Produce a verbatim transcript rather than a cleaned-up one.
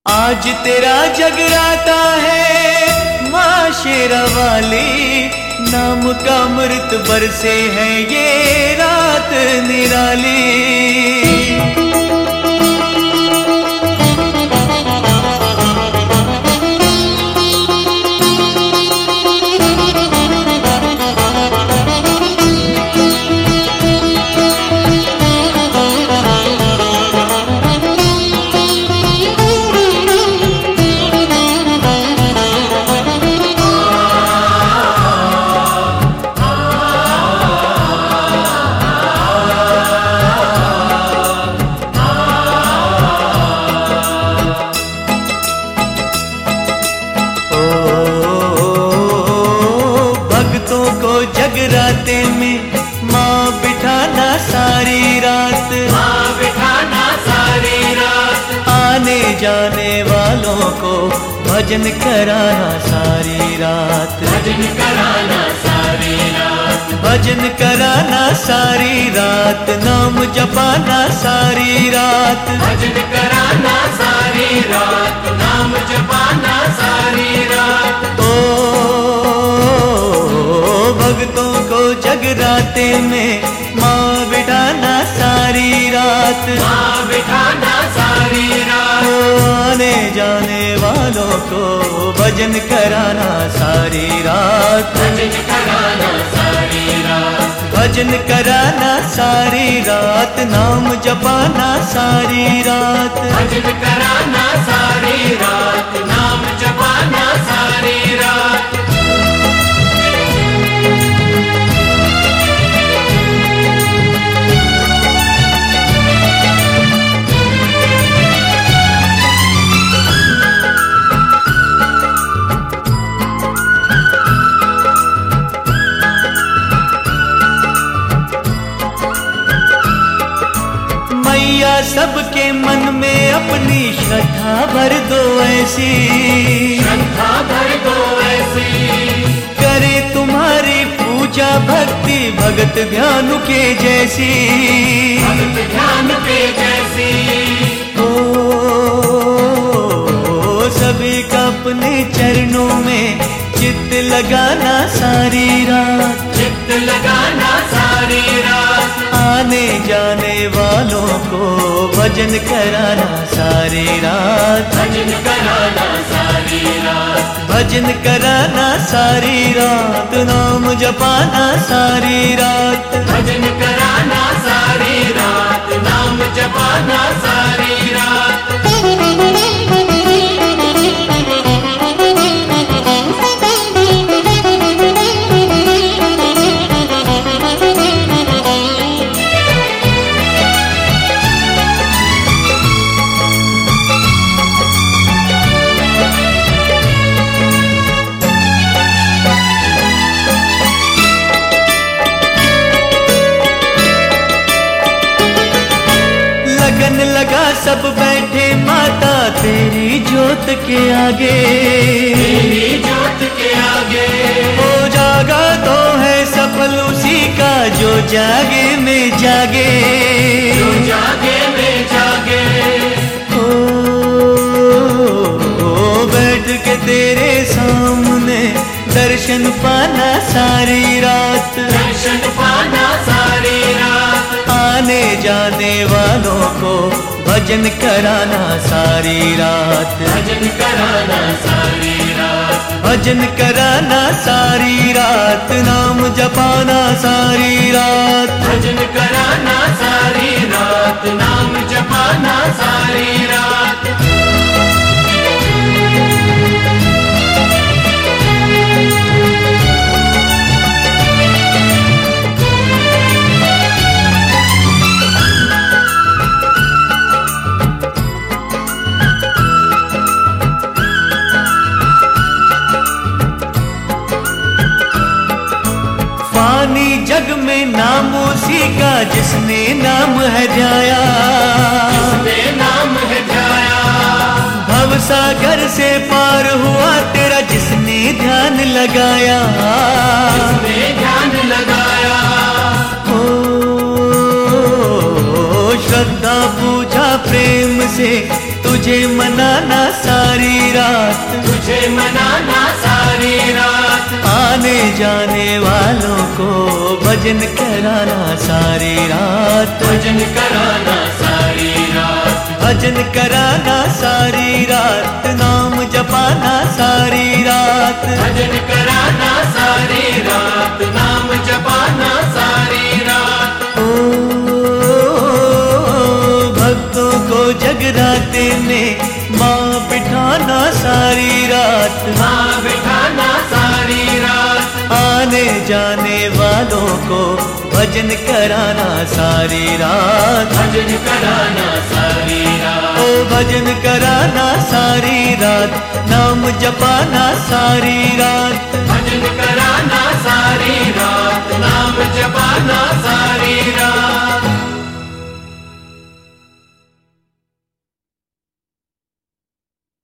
आज तेरा जगराता है माँ शेरा वाली, नाम का अमृत बरसे है ये रात निराली। जगराते में माँ बिठाना सारी रात, माँ बिठाना सारी रात। आने जाने वालों को भजन कराना सारी रात, भजन कराना सारी रात। भजन कराना सारी रात, नाम जपाना सारी रात, भजन कराना सारी रात, नाम जपाना सारी रात। भक्तों को जगराते में माँ बिठाना सारी रात, माँ बिठाना सारी रात। आने जाने वालों को भजन कराना सारी रात, भजन कराना सारी रात, भजन कराना सारी रात, नाम जपाना सारी रात, भजन कराना सारी रात, नाम जपाना सारी रात। सबके मन में अपनी श्रद्धा भर दो ऐसी, श्रद्धा भर दो ऐसी। करे तुम्हारी पूजा भक्ति भगत ध्यान के जैसी, भगत ध्यान के जैसी। ओ, ओ सभी का अपने चरणों में चित्त लगाना सारी रात, चित्त लगाना सारी रात। आने जाने वालों को भजन कराना सारी रात, भजन कराना सारी रात, भजन कराना सारी रात, नाम जपाना सारी रात, भजन कराना सारी रात, नाम जपाना सारी रात। लगा सब बैठे माता तेरी जोत के आगे, तेरी जोत के आगे। ओ जागा तो है सफल उसी का जो जागे में जागे, जो जागे में जागे। ओ, ओ बैठ के तेरे सामने दर्शन पाना सारी रात, दर्शन पाना सारी रात। आने जाने वालों को भजन कराना सारी रात, भजन कराना सारी रात, भजन कराना सारी रात, नाम जपाना सारी रात, भजन कराना सारी रात, नाम जपाना सारी रात। जग में नाम उसी का जिसने नाम है ध्याया, जिसने नाम है ध्याया। भव सागर से पार हुआ तेरा जिसने ध्यान लगाया, जिसने ध्यान लगाया। ओ, ओ श्रद्धा पूजा प्रेम से तुझ तुझे मनाना सारी रात, तुझे मनाना सारी रात, आने जाने वालों को भजन कराना सारी रात, भजन कराना सारी रात, भजन कराना सारी रात, नाम जपाना सारी रात, भजन कराना सारी रात, नाम जपाना सारी रात। ओ भक्तों को जगराते में माँ बिठाना सारी रात, माँ बिठाना सारी रात, आने जाने वालों को भजन कराना सारी रात, भजन कराना सारी रात, ओ भजन कराना सारी रात, नाम जपाना सारी रात, भजन कराना सारी रात, नाम जपाना सारी